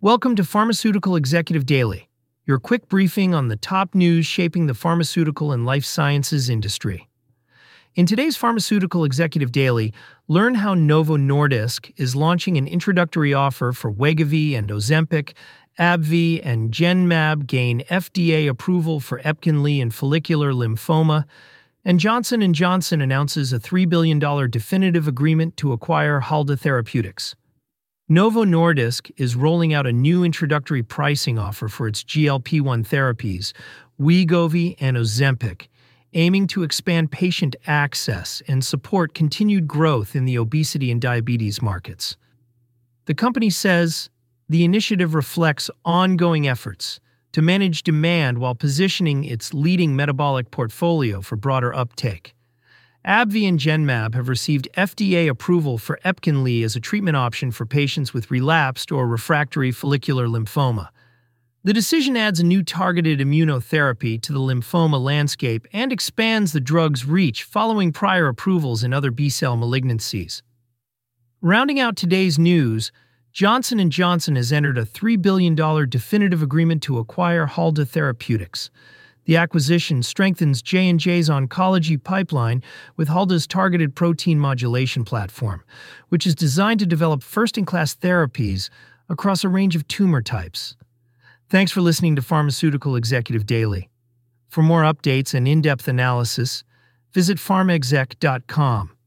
Welcome to Pharmaceutical Executive Daily, your quick briefing on the top news shaping the pharmaceutical and life sciences industry. In today's Pharmaceutical Executive Daily, learn how Novo Nordisk is launching an introductory offer for Wegovy and Ozempic, AbbVie and Genmab gain FDA approval for Epkinly and follicular lymphoma, and Johnson & Johnson announces a $3 billion definitive agreement to acquire Halda Therapeutics. Novo Nordisk is rolling out a new introductory pricing offer for its GLP-1 therapies, Wegovy and Ozempic, aiming to expand patient access and support continued growth in the obesity and diabetes markets. The company says the initiative reflects ongoing efforts to manage demand while positioning its leading metabolic portfolio for broader uptake. AbbVie and Genmab have received FDA approval for Epkinly as a treatment option for patients with relapsed or refractory follicular lymphoma. The decision adds a new targeted immunotherapy to the lymphoma landscape and expands the drug's reach following prior approvals in other B-cell malignancies. Rounding out today's news, Johnson & Johnson has entered a $3 billion definitive agreement to acquire Halda Therapeutics. The acquisition strengthens J&J's oncology pipeline with Halda's targeted protein modulation platform, which is designed to develop first-in-class therapies across a range of tumor types. Thanks for listening to Pharmaceutical Executive Daily. For more updates and in-depth analysis, visit pharmaexec.com.